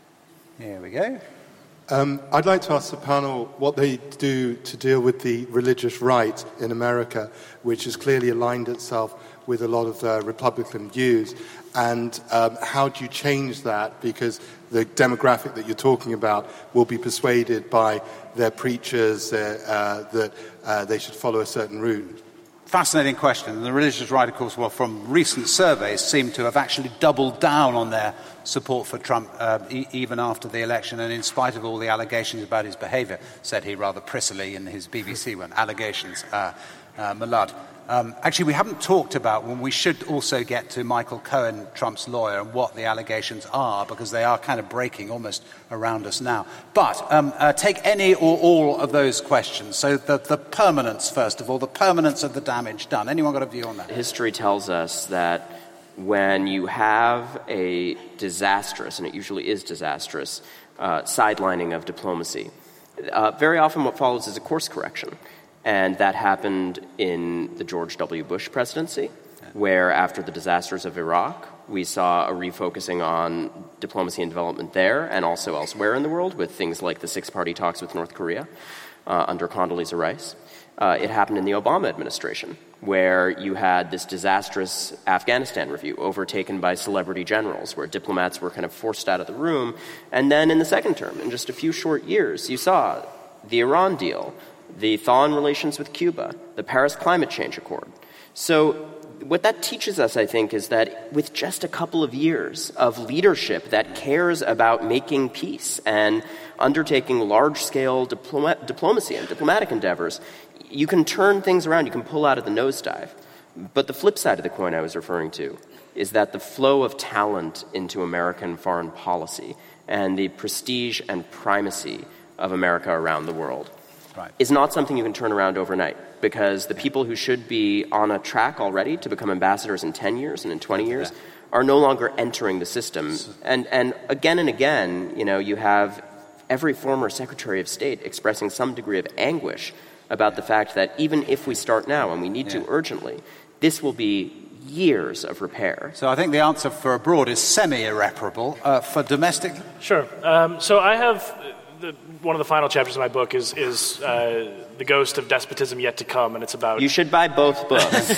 Here we go. Um, I'd like to ask the panel what they do to deal with the religious right in America, which has clearly aligned itself with a lot of uh, Republican views, and um, how do you change that, because the demographic that you're talking about will be persuaded by their preachers uh, uh, that uh, they should follow a certain route. Fascinating question. And the religious right, of course, well, from recent surveys, seem to have actually doubled down on their support for Trump uh, e- even after the election, and in spite of all the allegations about his behavior, said he rather prissily in his B B C one, allegations, uh, uh, Malad. Um, actually, we haven't talked about, when we should also get to Michael Cohen, Trump's lawyer, and what the allegations are, because they are kind of breaking almost around us now. But um, uh, take any or all of those questions. So the, the permanence, first of all, the permanence of the damage done. Anyone got a view on that? History tells us that when you have a disastrous, and it usually is disastrous, uh, sidelining of diplomacy, uh, very often what follows is a course correction. And that happened in the George W. Bush presidency, where after the disasters of Iraq, we saw a refocusing on diplomacy and development there and also elsewhere in the world with things like the six-party talks with North Korea uh, under Condoleezza Rice. Uh, it happened in the Obama administration, where you had this disastrous Afghanistan review overtaken by celebrity generals, where diplomats were kind of forced out of the room. And then in the second term, in just a few short years, you saw the Iran deal, the thaw in relations with Cuba, the Paris Climate Change Accord. So what that teaches us, I think, is that with just a couple of years of leadership that cares about making peace and undertaking large-scale diploma- diplomacy and diplomatic endeavors, you can turn things around, you can pull out of the nosedive. But the flip side of the coin I was referring to is that the flow of talent into American foreign policy and the prestige and primacy of America around the world right. is not something you can turn around overnight, because the people who should be on a track already to become ambassadors in ten years and in twenty years are no longer entering the system. And, and again and again, you know, you have every former Secretary of State expressing some degree of anguish about the fact that even if we start now, and we need yeah. to urgently, this will be years of repair. So I think the answer for abroad is semi-irreparable. Uh, for domestic? Sure. Um, so I have... The, one of the final chapters of my book is, is uh, The Ghost of Despotism Yet to Come, and it's about... You should buy both books.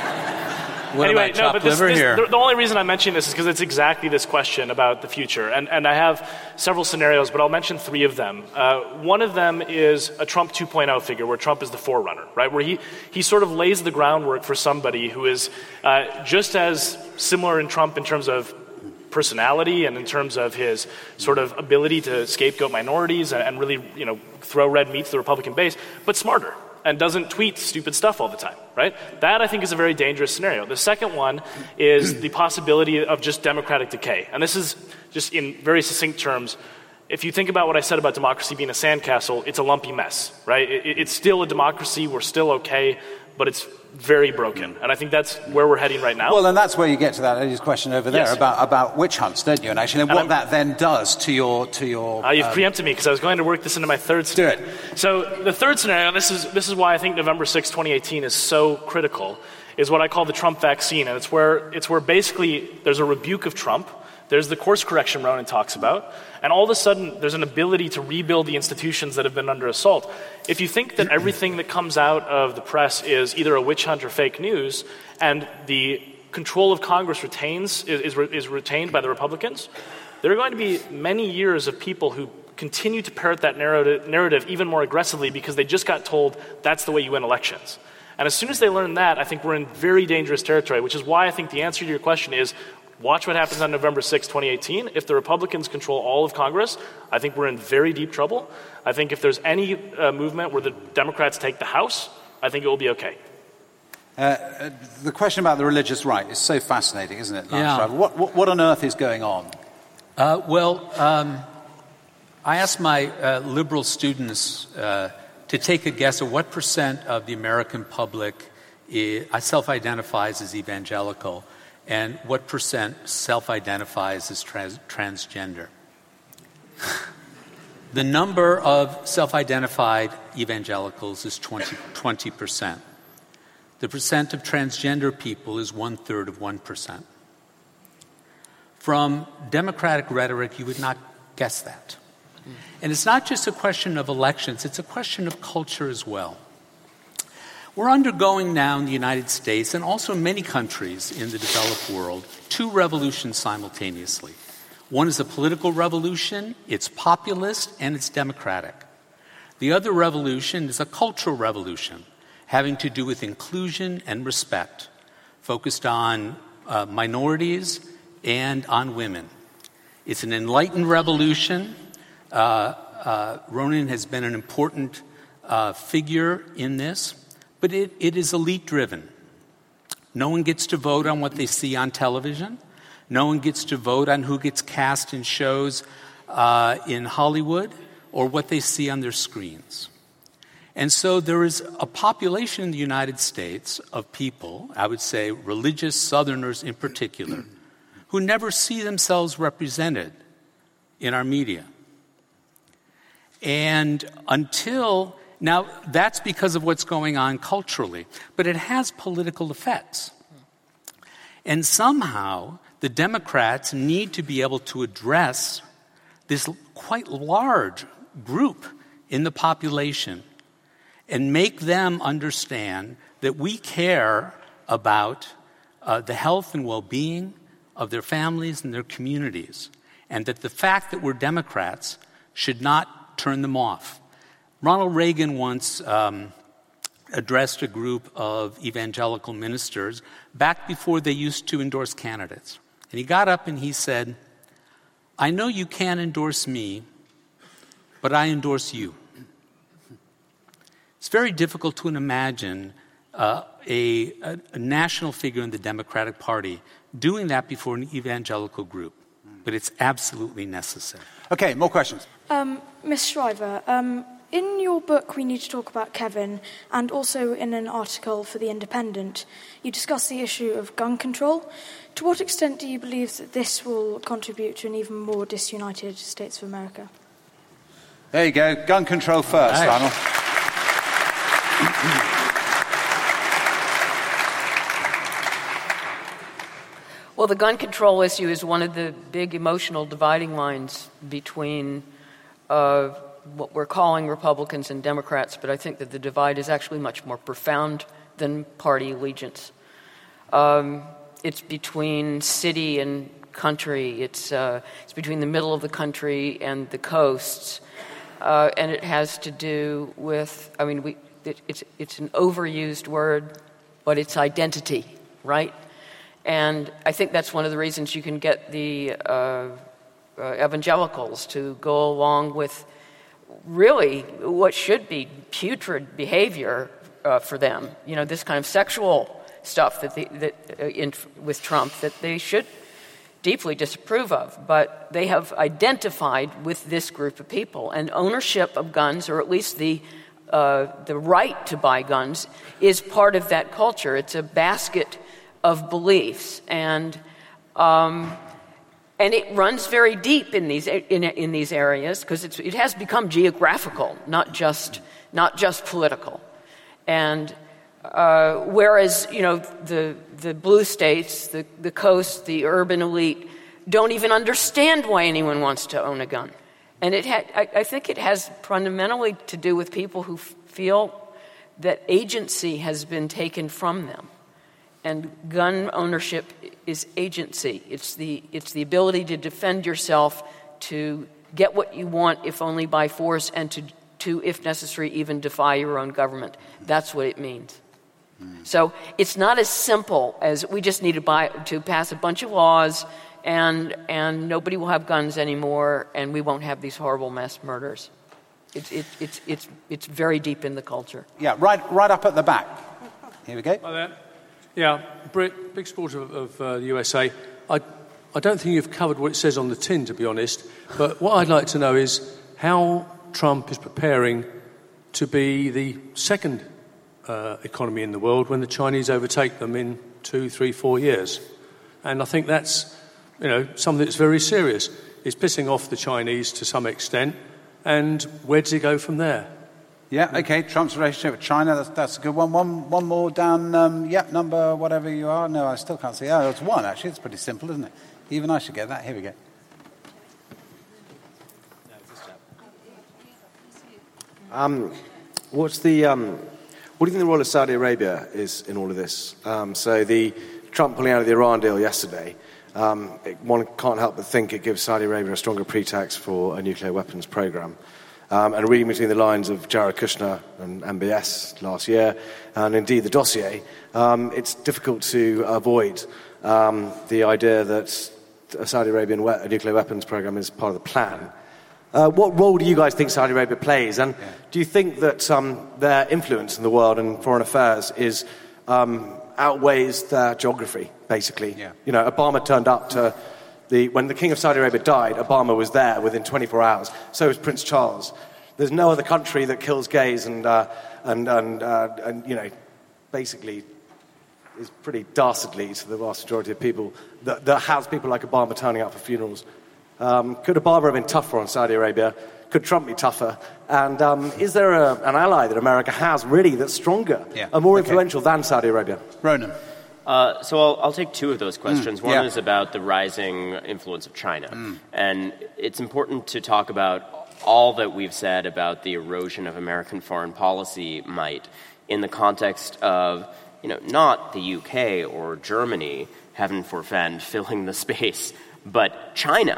What anyway, no, but this, this, the, the only reason I'm mentioning this is because it's exactly this question about the future. And, and I have several scenarios, but I'll mention three of them. Uh, one of them is a Trump two point oh figure, where Trump is the forerunner, right? Where he, he sort of lays the groundwork for somebody who is uh, just as similar in Trump in terms of personality and in terms of his sort of ability to scapegoat minorities and, and really, you know, throw red meat to the Republican base, but smarter and doesn't tweet stupid stuff all the time, right? That, I think, is a very dangerous scenario. The second one is the possibility of just democratic decay. And this is just in very succinct terms. If you think about what I said about democracy being a sandcastle, it's a lumpy mess, right? It, it's still a democracy. We're still okay, but it's very broken. And I think that's where we're heading right now. Well, and that's where you get to that lady's question over there yes. about, about witch hunts, don't you? And actually, and what I'm, that then does to your... to your. Uh, you've um, preempted me, because I was going to work this into my third scenario. Do it. So the third scenario, this is, this is why I think November sixth, twenty eighteen is so critical, is what I call the Trump vaccine. And it's where, it's where basically there's a rebuke of Trump. There's the course correction Ronan talks about, and all of a sudden there's an ability to rebuild the institutions that have been under assault. If you think that everything that comes out of the press is either a witch hunt or fake news, and the control of Congress retains is, is, is retained by the Republicans, there are going to be many years of people who continue to parrot that narrative, narrative even more aggressively because they just got told that's the way you win elections. And as soon as they learn that, I think we're in very dangerous territory, which is why I think the answer to your question is watch what happens on November sixth, twenty eighteen. If the Republicans control all of Congress, I think we're in very deep trouble. I think if there's any uh, movement where the Democrats take the House, I think it will be okay. Uh, the question about the religious right is so fascinating, isn't it, Lance yeah. Shriver? What, what, what on earth is going on? Uh, well, um, I asked my uh, liberal students uh, to take a guess at what percent of the American public is, self-identifies as evangelical, and what percent self-identifies as trans- transgender. The number of self-identified evangelicals is twenty percent. The percent of transgender people is one-third of one percent. From Democratic rhetoric, you would not guess that. And it's not just a question of elections, it's a question of culture as well. We're undergoing now in the United States, and also in many countries in the developed world, two revolutions simultaneously. One is a political revolution, it's populist, and it's democratic. The other revolution is a cultural revolution, having to do with inclusion and respect, focused on uh, minorities and on women. It's an enlightened revolution. Uh, uh, Ronan has been an important uh, figure in this. But it, it is elite-driven. No one gets to vote on what they see on television. No one gets to vote on who gets cast in shows uh, in Hollywood or what they see on their screens. And so there is a population in the United States of people, I would say religious Southerners in particular, who never see themselves represented in our media. And until... Now, that's because of what's going on culturally, but it has political effects. And somehow, the Democrats need to be able to address this quite large group in the population and make them understand that we care about uh, the health and well-being of their families and their communities, and that the fact that we're Democrats should not turn them off. Ronald Reagan once um, addressed a group of evangelical ministers back before they used to endorse candidates. And he got up and he said, I know you can't endorse me, but I endorse you. It's very difficult to imagine uh, a, a, a national figure in the Democratic Party doing that before an evangelical group. But it's absolutely necessary. Okay, more questions. Um, Miz Shriver, um, in your book, We Need to Talk About Kevin, and also in an article for The Independent, you discuss the issue of gun control. To what extent do you believe that this will contribute to an even more disunited States of America? There you go. Gun control first, Nice. Donald. Well, the gun control issue is one of the big emotional dividing lines between uh, what we're calling Republicans and Democrats, but I think that the divide is actually much more profound than party allegiance. Um, it's between city and country. It's, uh, it's between the middle of the country and the coasts. Uh, and it has to do with, I mean, we, it, it's, it's an overused word, but it's identity, right? And I think that's one of the reasons you can get the uh, uh, evangelicals to go along with really what should be putrid behavior uh, for them. You know, this kind of sexual stuff that, they, that uh, in, with Trump that they should deeply disapprove of. But they have identified with this group of people, and ownership of guns, or at least the uh, the right to buy guns, is part of that culture. It's a basket of beliefs, and um, and it runs very deep in these in, in these areas because it's it has become geographical, not just not just political. And uh, whereas you know the the blue states, the the coast, the urban elite don't even understand why anyone wants to own a gun, and it ha- I, I think it has fundamentally to do with people who f- feel that agency has been taken from them. And gun ownership is agency. It's the it's the ability to defend yourself, to get what you want, if only by force, and to, to if necessary, even defy your own government. That's what it means. Mm. So it's not as simple as we just need to buy to pass a bunch of laws, and and nobody will have guns anymore, and we won't have these horrible mass murders. It's it, it's it's it's very deep in the culture. Yeah, right right up at the back. Here we go. Hi there. Yeah, Brit, big supporter of, of uh, the U S A. I, I don't think you've covered what it says on the tin, to be honest, but what I'd like to know is how Trump is preparing to be the second uh, economy in the world when the Chinese overtake them in two, three, four years. And I think that's, you know, something that's very serious. It's pissing off the Chinese to some extent, and where does he go from there? Yeah, okay, Trump's relationship with China, that's, that's a good one. One one more down, um, yep, number whatever you are. No, I still can't see. Oh, it's one, actually. It's pretty simple, isn't it? Even I should get that. Here we go. Um, what's the, um, what do you think the role of Saudi Arabia is in all of this? Um, so the Trump pulling out of the Iran deal yesterday, um, it, one can't help but think it gives Saudi Arabia a stronger pretext for a nuclear weapons program. Um, and reading between the lines of Jared Kushner and M B S last year, and indeed the dossier, um, it's difficult to avoid um, the idea that a Saudi Arabian we- a nuclear weapons program is part of the plan. Uh, what role do you guys think Saudi Arabia plays? And yeah. do you think that um, their influence in the world and foreign affairs is um, outweighs their geography, basically? Yeah. You know, Obama turned up to... The, when the King of Saudi Arabia died, Obama was there within twenty-four hours. So was Prince Charles. There's no other country that kills gays and, uh, and, and, uh, and, you know, basically is pretty dastardly to the vast majority of people that, that has people like Obama turning up for funerals. Um, could Obama have been tougher on Saudi Arabia? Could Trump be tougher? And um, is there a, an ally that America has really that's stronger yeah. and more okay. influential than Saudi Arabia? Ronan. Uh, so I'll, I'll take two of those questions. Mm, One yeah. is about the rising influence of China. Mm. And it's important to talk about all that we've said about the erosion of American foreign policy might in the context of, you know, not the U K or Germany, heaven forfend, filling the space, but China.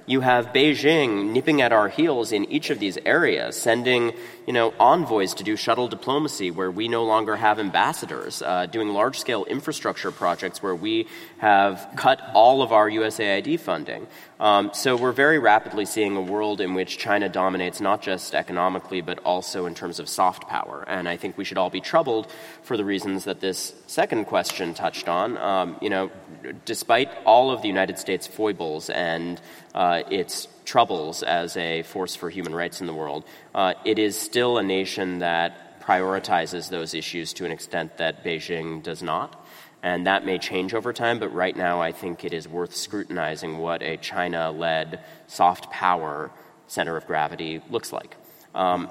You have Beijing nipping at our heels in each of these areas, sending, you know, envoys to do shuttle diplomacy where we no longer have ambassadors, uh, doing large-scale infrastructure projects where we have cut all of our U S A I D funding. Um, so we're very rapidly seeing a world in which China dominates not just economically but also in terms of soft power. And I think we should all be troubled for the reasons that this second question touched on. Um, you know, despite all of the United States foibles and uh, its troubles as a force for human rights in the world, uh, it is still a nation that prioritizes those issues to an extent that Beijing does not. And that may change over time, but right now I think it is worth scrutinizing what a China-led soft power center of gravity looks like. Um,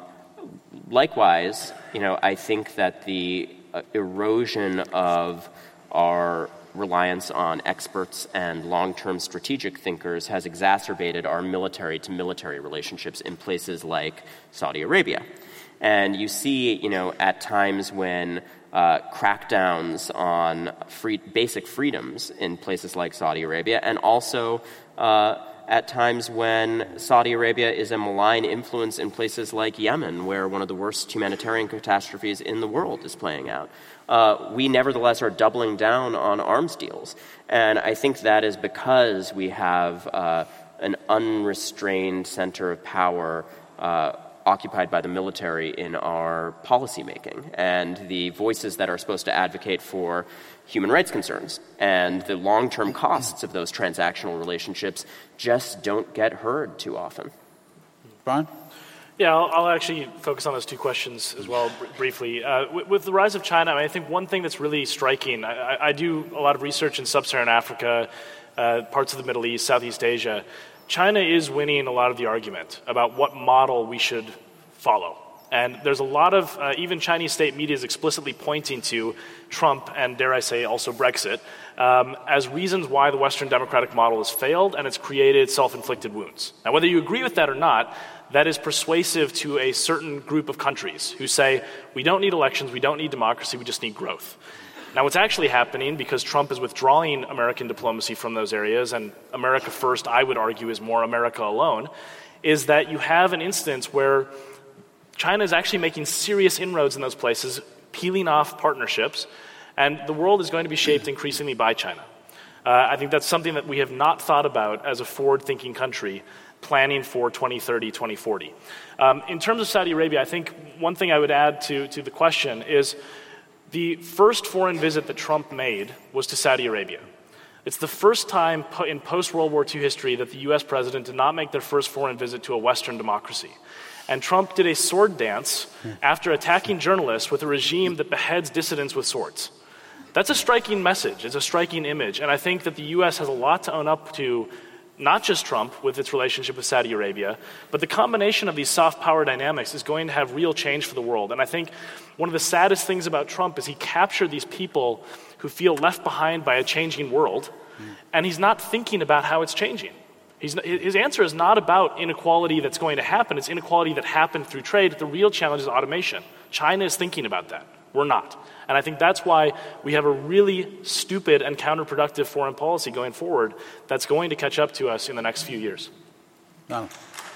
likewise, you know, I think that the uh, erosion of our reliance on experts and long-term strategic thinkers has exacerbated our military-to-military relationships in places like Saudi Arabia. And you see, you know, at times when uh, crackdowns on free, basic freedoms in places like Saudi Arabia, and also uh, at times when Saudi Arabia is a malign influence in places like Yemen, where one of the worst humanitarian catastrophes in the world is playing out. Uh, we nevertheless are doubling down on arms deals. And I think that is because we have uh, an unrestrained center of power uh, occupied by the military in our policymaking, and the voices that are supposed to advocate for human rights concerns and the long-term costs of those transactional relationships just don't get heard too often. Brian? Yeah, I'll, I'll actually focus on those two questions as well br- briefly. Uh, with, with the rise of China, I, mean, I think one thing that's really striking, I, I, I do a lot of research in sub-Saharan Africa, uh, parts of the Middle East, Southeast Asia. China is winning a lot of the argument about what model we should follow. And there's a lot of, uh, even Chinese state media is explicitly pointing to Trump and, dare I say, also Brexit, um, as reasons why the Western democratic model has failed and it's created self-inflicted wounds. Now, whether you agree with that or not, that is persuasive to a certain group of countries who say, we don't need elections, we don't need democracy, we just need growth. Now, what's actually happening, because Trump is withdrawing American diplomacy from those areas, and America first, I would argue, is more America alone, is that you have an instance where China is actually making serious inroads in those places, peeling off partnerships, and the world is going to be shaped increasingly by China. Uh, I think that's something that we have not thought about as a forward-thinking country planning for twenty thirty, twenty forty. Um, in terms of Saudi Arabia, I think one thing I would add to, to the question is the first foreign visit that Trump made was to Saudi Arabia. It's the first time po- in post-World War Two history that the U S president did not make their first foreign visit to a Western democracy. And Trump did a sword dance after attacking journalists with a regime that beheads dissidents with swords. That's a striking message. It's a striking image. And I think that the U S has a lot to own up to, not just Trump with its relationship with Saudi Arabia, but the combination of these soft power dynamics is going to have real change for the world. And I think one of the saddest things about Trump is he captured these people who feel left behind by a changing world, and he's not thinking about how it's changing. He's, his answer is not about inequality that's going to happen. It's inequality that happened through trade. The real challenge is automation. China is thinking about that. We're not. And I think that's why we have a really stupid and counterproductive foreign policy going forward that's going to catch up to us in the next few years. No.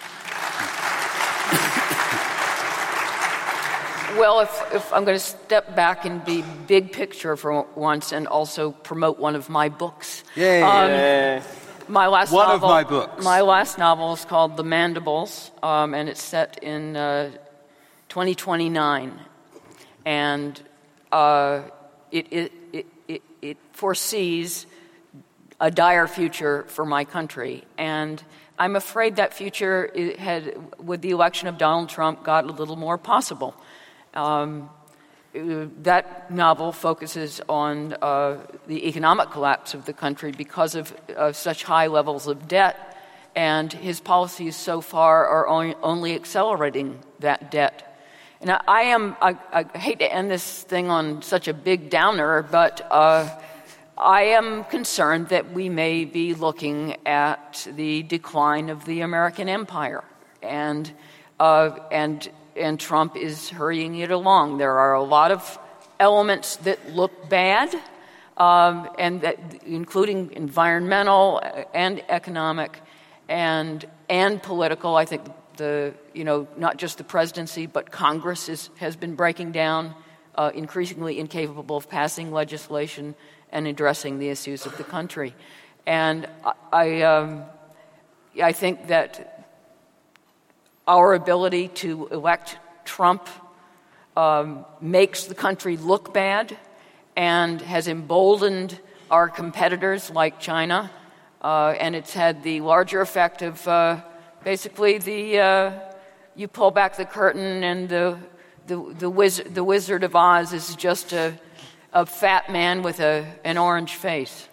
Well, if, if I'm going to step back and be big picture for once and also promote one of my books. Yay. Um, my last one novel, of my books. My last novel is called The Mandibles, um, and it's set in uh, twenty twenty-nine. And uh, it, it, it, it, it foresees a dire future for my country. And I'm afraid that future had, with the election of Donald Trump, got a little more possible. Um, that novel focuses on uh, the economic collapse of the country because of uh, such high levels of debt, and his policies so far are only, only accelerating that debt. And I, I am, I, I hate to end this thing on such a big downer, but uh, I am concerned that we may be looking at the decline of the American empire, and uh, and and Trump is hurrying it along. There are a lot of elements that look bad, um, and that, including environmental and economic, and and political. I think the you know not just the presidency but Congress is, has been breaking down, uh, increasingly incapable of passing legislation and addressing the issues of the country. And I um, I think that our ability to elect Trump um, makes the country look bad and has emboldened our competitors like China, uh, and it's had the larger effect of uh, basically the uh, you pull back the curtain and the the the, wiz- the Wizard of Oz is just a, a fat man with a an orange face.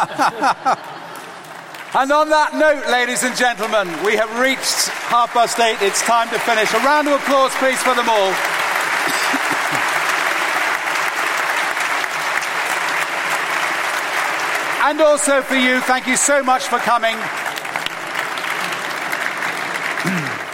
And on that note, ladies and gentlemen, we have reached half past eight. It's time to finish. A round of applause, please, for them all. And also for you, thank you so much for coming.